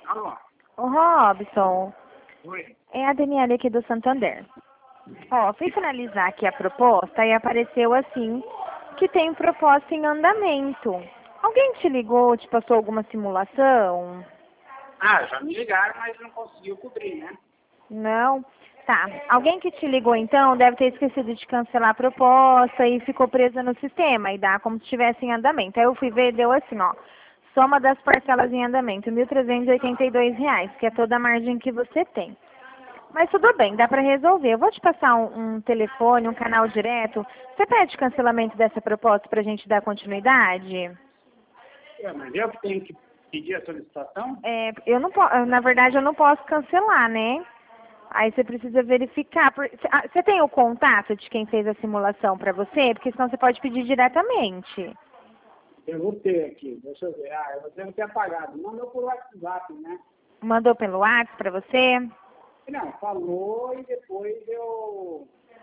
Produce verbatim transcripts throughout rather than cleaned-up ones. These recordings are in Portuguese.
Alô? Ô, Robson, Oi. é a Daniela aqui do Santander. Ó, fui finalizar aqui a proposta e apareceu assim que tem proposta em andamento. Alguém te ligou, te passou alguma simulação? Ah, já me ligaram, mas não conseguiu cobrir, né? Não? Tá. Alguém que te ligou então deve ter esquecido de cancelar a proposta e ficou presa no sistema e dá como se estivesse em andamento. Aí eu fui ver, deu assim, ó. Soma das parcelas em andamento, mil trezentos e oitenta e dois reais, que é toda a margem que você tem. Mas tudo bem, dá para resolver. Eu vou te passar um, um telefone, um canal direto. Você pede cancelamento dessa proposta para a gente dar continuidade? É, mas eu que tenho que pedir a solicitação? É, eu não posso, na verdade eu não posso cancelar, né? Aí você precisa verificar. por- ah, Você tem o contato de quem fez a simulação para você? Porque senão você pode pedir diretamente. Eu vou ter aqui, deixa eu ver. Ah, eu devo ter apagado. Mandou por WhatsApp, né? Mandou pelo WhatsApp para você? Não, falou e depois eu,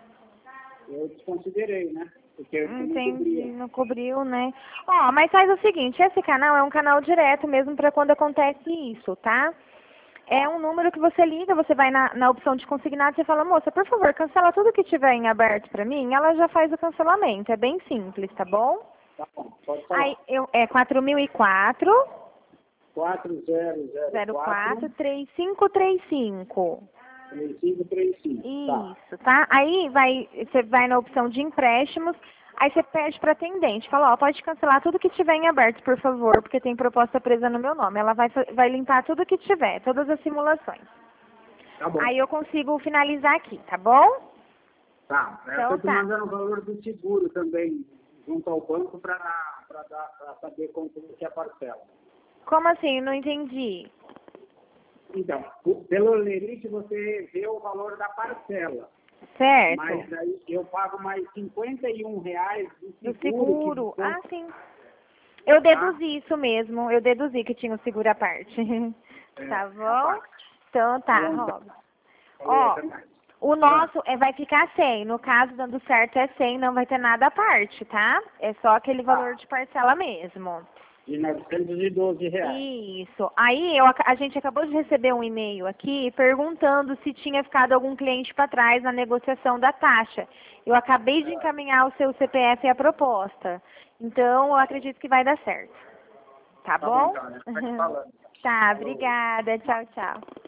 eu desconsiderei, né? Porque eu não Entendi, cobria. não cobriu, né? Ó, mas faz o seguinte, esse canal é um canal direto mesmo para quando acontece isso, tá? É um número que você liga, você vai na, na opção de consignado e você fala, moça, por favor, cancela tudo que tiver em aberto para mim, ela já faz o cancelamento, é bem simples, tá bom? Tá bom, pode Aí, falar. eu, é quatro mil e quatro, quatro zero zero zero quatro, quatro, três cinco três cinco. três cinco três cinco. Tá, Isso, tá? Aí vai, você vai na opção de empréstimos, aí você pede para atendente, fala, ó, pode cancelar tudo que tiver em aberto, por favor, porque tem proposta presa no meu nome. Ela vai, fa- vai limpar tudo que tiver, todas as simulações. tá bom. Aí eu consigo finalizar aqui, tá bom? Tá, eu Então estou te tá. mandando o valor do seguro também, junto ao banco, para saber quanto que é a parcela. Como assim? Não entendi. Então, o- pelo Lerite você vê o valor da parcela, Certo? mas aí eu pago mais cinquenta e um reais do Do seguro. seguro. Que Ah, desconta, sim. Eu tá? deduzi isso mesmo. Eu deduzi que tinha o seguro à parte. É, Tá a bom? parte. Então Tá tá, bom, então. Rob. Falou, Ó, até mais. o Ah, nosso é, vai ficar cem. No caso, dando certo é cem, não vai ter nada à parte, tá? É só aquele valor tá, de parcela mesmo. de novecentos e doze reais. Isso. Aí eu, ac- a gente acabou de receber um e-mail aqui perguntando se tinha ficado algum cliente para trás na negociação da taxa. Eu acabei de encaminhar o seu C P F e a proposta. Então, eu acredito que vai dar certo. Tá Tá bom, bom? então, né? Vai te falando. Tá, Falou. obrigada. Tchau, tchau.